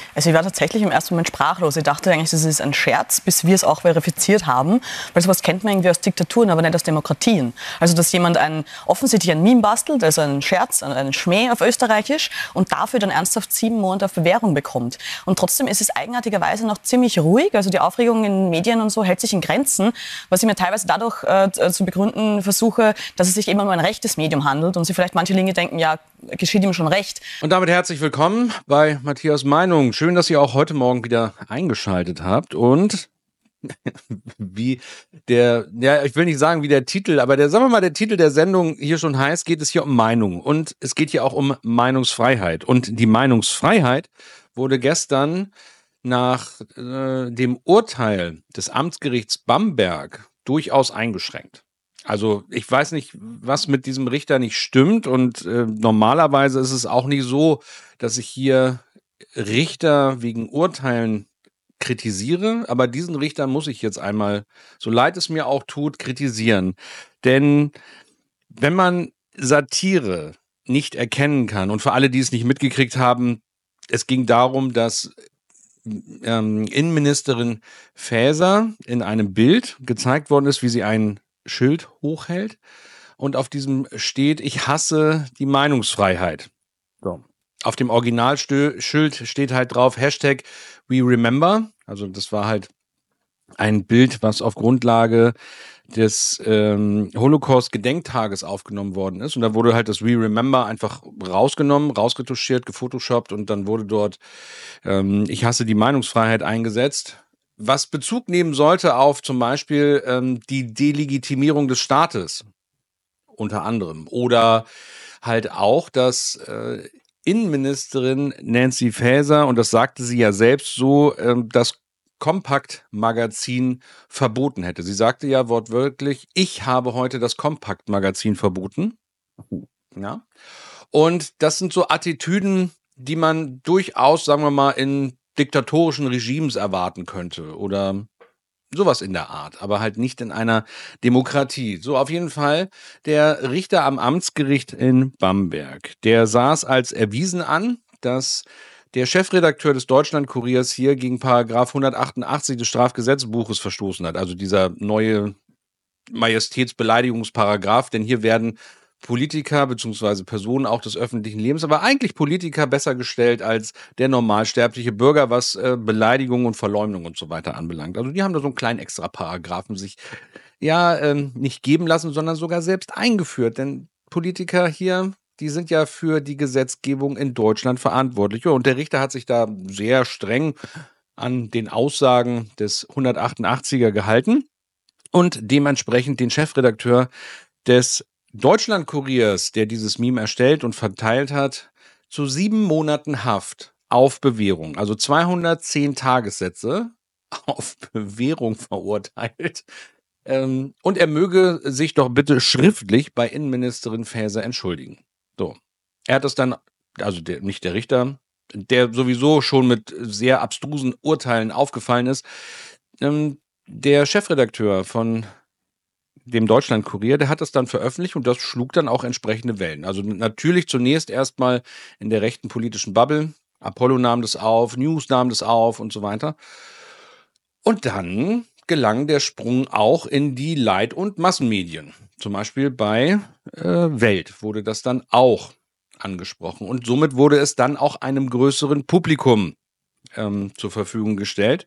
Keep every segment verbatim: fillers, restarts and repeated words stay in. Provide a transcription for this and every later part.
Also ich war tatsächlich im ersten Moment sprachlos. Ich dachte eigentlich, das ist ein Scherz, bis wir es auch verifiziert haben. Weil sowas kennt man irgendwie aus Diktaturen, aber nicht aus Demokratien. Also dass jemand ein, offensichtlich ein Meme bastelt, also einen Scherz, einen Schmäh auf Österreichisch und dafür dann ernsthaft sieben Monate auf Bewährung bekommt. Und trotzdem ist es eigenartigerweise noch ziemlich ruhig. Also die Aufregung in den Medien und so hält sich in Grenzen, was ich mir teilweise dadurch äh, zu begründen versuche, dass es sich eben um ein rechtes Medium handelt und sie vielleicht manche Linge denken, ja, geschieht ihm schon recht. Und damit herzlich willkommen bei Matthias Meinung. Schön, dass ihr auch heute Morgen wieder eingeschaltet habt und wie der, ja, ich will nicht sagen wie der Titel, aber der, sagen wir mal, der Titel der Sendung hier schon heißt, geht es hier um Meinung und es geht hier auch um Meinungsfreiheit. Und die Meinungsfreiheit wurde gestern nach äh, dem Urteil des Amtsgerichts Bamberg durchaus eingeschränkt. Also ich weiß nicht, was mit diesem Richter nicht stimmt und äh, normalerweise ist es auch nicht so, dass ich hier Richter wegen Urteilen kritisiere, aber diesen Richter muss ich jetzt einmal, so leid es mir auch tut, kritisieren. Denn wenn man Satire nicht erkennen kann und für alle, die es nicht mitgekriegt haben, es ging darum, dass ähm, Innenministerin Faeser in einem Bild gezeigt worden ist, wie sie einen Schild hochhält und auf diesem steht, ich hasse die Meinungsfreiheit. So. Auf dem Originalschild steht halt drauf, Hashtag We Remember, also das war halt ein Bild, was auf Grundlage des ähm, Holocaust-Gedenktages aufgenommen worden ist und da wurde halt das We Remember einfach rausgenommen, rausgetuschiert, gefotoshoppt und dann wurde dort ähm, ich hasse die Meinungsfreiheit eingesetzt, was Bezug nehmen sollte auf zum Beispiel ähm, die Delegitimierung des Staates, unter anderem. Oder halt auch, dass äh, Innenministerin Nancy Faeser, und das sagte sie ja selbst so, äh, das Kompakt-Magazin verboten hätte. Sie sagte ja wortwörtlich, ich habe heute das Kompakt-Magazin verboten. Ja. Und das sind so Attitüden, die man durchaus, sagen wir mal, in diktatorischen Regimes erwarten könnte oder sowas in der Art, aber halt nicht in einer Demokratie. So, auf jeden Fall der Richter am Amtsgericht in Bamberg, der saß als erwiesen an, dass der Chefredakteur des Deutschlandkuriers hier gegen Paragraph hundertachtundachtzig des Strafgesetzbuches verstoßen hat, also dieser neue Majestätsbeleidigungsparagraph, denn hier werden Politiker bzw. Personen auch des öffentlichen Lebens, aber eigentlich Politiker besser gestellt als der normalsterbliche Bürger, was äh, Beleidigung und Verleumdung und so weiter anbelangt. Also die haben da so einen kleinen extra Paragraphen sich ja ähm, nicht geben lassen, sondern sogar selbst eingeführt. Denn Politiker hier, die sind ja für die Gesetzgebung in Deutschland verantwortlich. Und der Richter hat sich da sehr streng an den Aussagen des hundertachtundachtziger gehalten und dementsprechend den Chefredakteur des Deutschlandkuriers, der dieses Meme erstellt und verteilt hat, zu sieben Monaten Haft auf Bewährung, also zweihundertzehn Tagessätze auf Bewährung verurteilt. Ähm, und er möge sich doch bitte schriftlich bei Innenministerin Faeser entschuldigen. So. Er hat das dann, also der, nicht der Richter, der sowieso schon mit sehr abstrusen Urteilen aufgefallen ist, ähm, der Chefredakteur von dem Deutschlandkurier, der hat das dann veröffentlicht und das schlug dann auch entsprechende Wellen. Also natürlich zunächst erstmal in der rechten politischen Bubble. Apollo nahm das auf, News nahm das auf und so weiter. Und dann gelang der Sprung auch in die Leit- und Massenmedien. Zum Beispiel bei äh, Welt wurde das dann auch angesprochen. Und somit wurde es dann auch einem größeren Publikum ähm, zur Verfügung gestellt.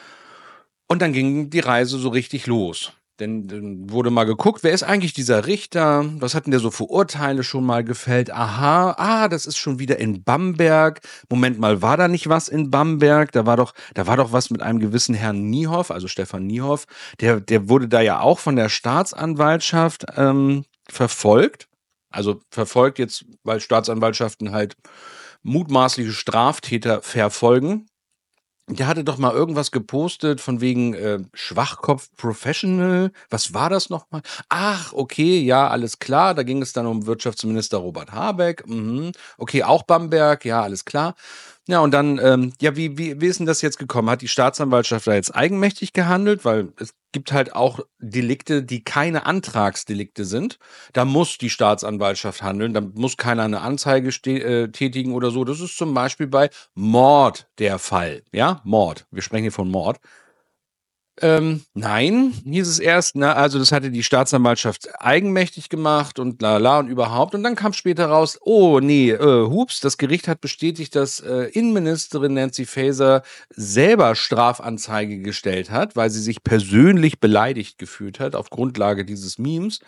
Und dann ging die Reise so richtig los. Denn dann wurde mal geguckt, wer ist eigentlich dieser Richter? Was hat denn der so für Urteile schon mal gefällt? Aha, ah, das ist schon wieder in Bamberg. Moment mal, war da nicht was in Bamberg? Da war doch, da war doch was mit einem gewissen Herrn Niehoff, also Stefan Niehoff. Der, der wurde da ja auch von der Staatsanwaltschaft ähm, verfolgt. Also verfolgt jetzt, weil Staatsanwaltschaften halt mutmaßliche Straftäter verfolgen. Der hatte doch mal irgendwas gepostet von wegen äh, Schwachkopf Professional. Was war das nochmal? Ach, okay, ja, alles klar. Da ging es dann um Wirtschaftsminister Robert Habeck. Mhm. Okay, auch Bamberg, ja, alles klar. Ja, und dann, ähm, ja, wie, wie, wie ist denn das jetzt gekommen? Hat die Staatsanwaltschaft da jetzt eigenmächtig gehandelt? Weil es gibt halt auch Delikte, die keine Antragsdelikte sind. Da muss die Staatsanwaltschaft handeln, da muss keiner eine Anzeige ste- äh, tätigen oder so. Das ist zum Beispiel bei Mord der Fall. Ja, Mord. Wir sprechen hier von Mord. Ähm, nein, hieß es erst, ne, also das hatte die Staatsanwaltschaft eigenmächtig gemacht und la la und überhaupt. Und dann kam später raus, oh nee, äh, hups, das Gericht hat bestätigt, dass äh, Innenministerin Nancy Faeser selber Strafanzeige gestellt hat, weil sie sich persönlich beleidigt gefühlt hat auf Grundlage dieses Memes.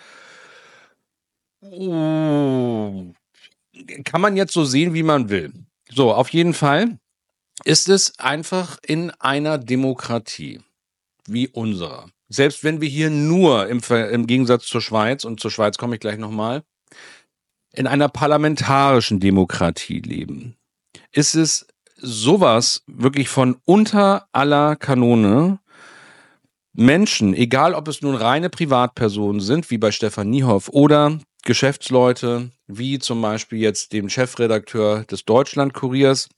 Oh, kann man jetzt so sehen, wie man will. So, auf jeden Fall ist es einfach in einer Demokratie wie unserer. Selbst wenn wir hier nur im, Ver im Gegensatz zur Schweiz, und zur Schweiz komme ich gleich nochmal, in einer parlamentarischen Demokratie leben, ist es sowas wirklich von unter aller Kanone, Menschen, egal ob es nun reine Privatpersonen sind, wie bei Stefan Niehoff, oder Geschäftsleute, wie zum Beispiel jetzt dem Chefredakteur des Deutschlandkuriers,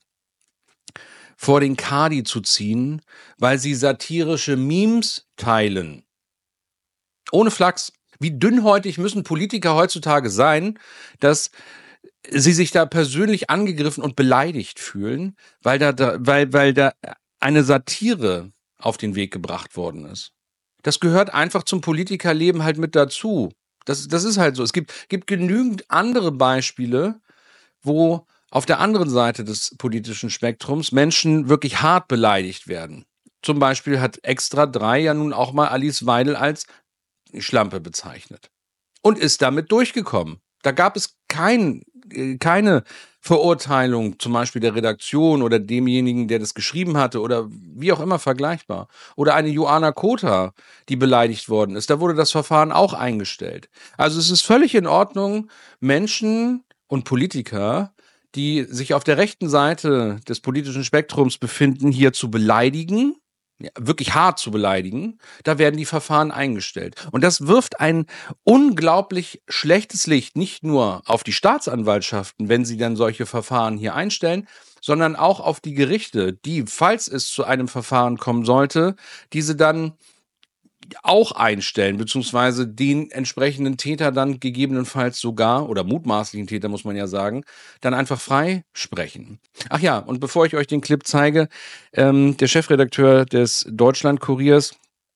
vor den Kadi zu ziehen, weil sie satirische Memes teilen. Ohne Flachs. Wie dünnhäutig müssen Politiker heutzutage sein, dass sie sich da persönlich angegriffen und beleidigt fühlen, weil da, da, weil, weil da eine Satire auf den Weg gebracht worden ist. Das gehört einfach zum Politikerleben halt mit dazu. Das, das ist halt so. Es gibt, gibt genügend andere Beispiele, wo auf der anderen Seite des politischen Spektrums Menschen wirklich hart beleidigt werden. Zum Beispiel hat Extra drei ja nun auch mal Alice Weidel als Schlampe bezeichnet und ist damit durchgekommen. Da gab es kein, keine Verurteilung, zum Beispiel der Redaktion oder demjenigen, der das geschrieben hatte oder wie auch immer vergleichbar. Oder eine Joanna Kota, die beleidigt worden ist. Da wurde das Verfahren auch eingestellt. Also es ist völlig in Ordnung, Menschen und Politiker, die sich auf der rechten Seite des politischen Spektrums befinden, hier zu beleidigen, ja, wirklich hart zu beleidigen, da werden die Verfahren eingestellt. Und das wirft ein unglaublich schlechtes Licht nicht nur auf die Staatsanwaltschaften, wenn sie dann solche Verfahren hier einstellen, sondern auch auf die Gerichte, die, falls es zu einem Verfahren kommen sollte, diese dann auch einstellen, beziehungsweise den entsprechenden Täter dann gegebenenfalls sogar, oder mutmaßlichen Täter muss man ja sagen, dann einfach freisprechen. Ach ja, und bevor ich euch den Clip zeige, ähm, der Chefredakteur des Deutschlandkuriers,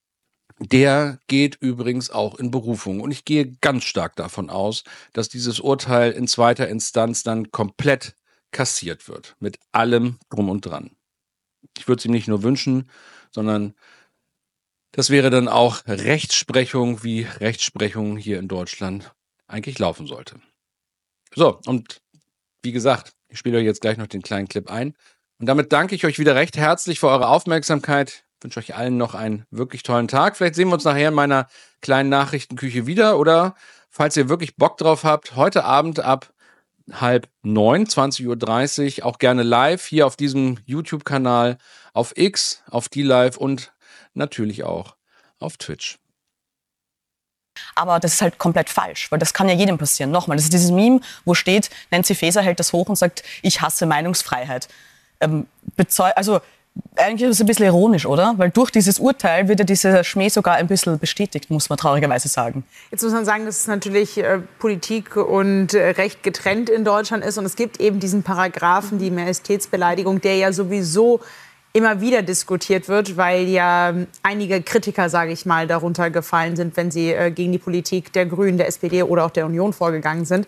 der geht übrigens auch in Berufung. Und ich gehe ganz stark davon aus, dass dieses Urteil in zweiter Instanz dann komplett kassiert wird. Mit allem drum und dran. Ich würde es ihm nicht nur wünschen, sondern das wäre dann auch Rechtsprechung, wie Rechtsprechung hier in Deutschland eigentlich laufen sollte. So, und wie gesagt, ich spiele euch jetzt gleich noch den kleinen Clip ein. Und damit danke ich euch wieder recht herzlich für eure Aufmerksamkeit. Ich wünsche euch allen noch einen wirklich tollen Tag. Vielleicht sehen wir uns nachher in meiner kleinen Nachrichtenküche wieder. Oder falls ihr wirklich Bock drauf habt, heute Abend ab halb neun, zwanzig Uhr dreißig, auch gerne live hier auf diesem YouTube-Kanal, auf X, auf D-Live und natürlich auch auf Twitch. Aber das ist halt komplett falsch, weil das kann ja jedem passieren. Nochmal, das ist dieses Meme, wo steht, Nancy Faeser hält das hoch und sagt, ich hasse Meinungsfreiheit. Ähm, also eigentlich ist es ein bisschen ironisch, oder? Weil durch dieses Urteil wird ja dieser Schmäh sogar ein bisschen bestätigt, muss man traurigerweise sagen. Jetzt muss man sagen, dass es natürlich äh, Politik und äh, Recht getrennt in Deutschland ist. Und es gibt eben diesen Paragraphen, die Majestätsbeleidigung, der ja sowieso immer wieder diskutiert wird, weil ja einige Kritiker, sage ich mal, darunter gefallen sind, wenn sie äh, gegen die Politik der Grünen, der S P D oder auch der Union vorgegangen sind.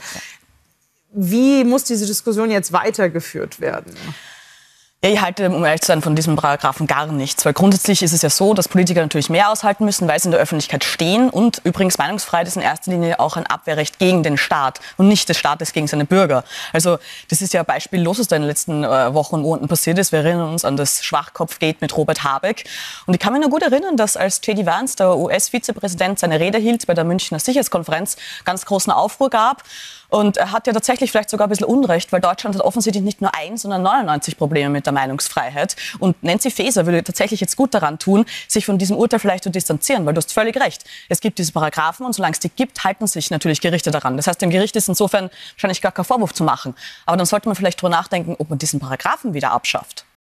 Wie muss diese Diskussion jetzt weitergeführt werden? Ja, ich halte, um ehrlich zu sein, von diesem Paragraphen gar nichts. Weil grundsätzlich ist es ja so, dass Politiker natürlich mehr aushalten müssen, weil sie in der Öffentlichkeit stehen. Und übrigens, Meinungsfreiheit ist in erster Linie auch ein Abwehrrecht gegen den Staat und nicht des Staates gegen seine Bürger. Also das ist ja beispiellos, was da in den letzten äh, Wochen und Monaten passiert ist. Wir erinnern uns an das Schwachkopf-Gate mit Robert Habeck. Und ich kann mich noch gut erinnern, dass als J D Vance, der U S-Vizepräsident, seine Rede hielt bei der Münchner Sicherheitskonferenz, ganz großen Aufruhr gab. Und er hat ja tatsächlich vielleicht sogar ein bisschen Unrecht, weil Deutschland hat offensichtlich nicht nur ein, sondern neunundneunzig Probleme mit der Meinungsfreiheit. Und Nancy Faeser würde tatsächlich jetzt gut daran tun, sich von diesem Urteil vielleicht zu distanzieren, weil du hast völlig recht. Es gibt diese Paragraphen und solange es die gibt, halten sich natürlich Gerichte daran. Das heißt, dem Gericht ist insofern wahrscheinlich gar kein Vorwurf zu machen. Aber dann sollte man vielleicht darüber nachdenken, ob man diesen Paragraphen wieder abschafft.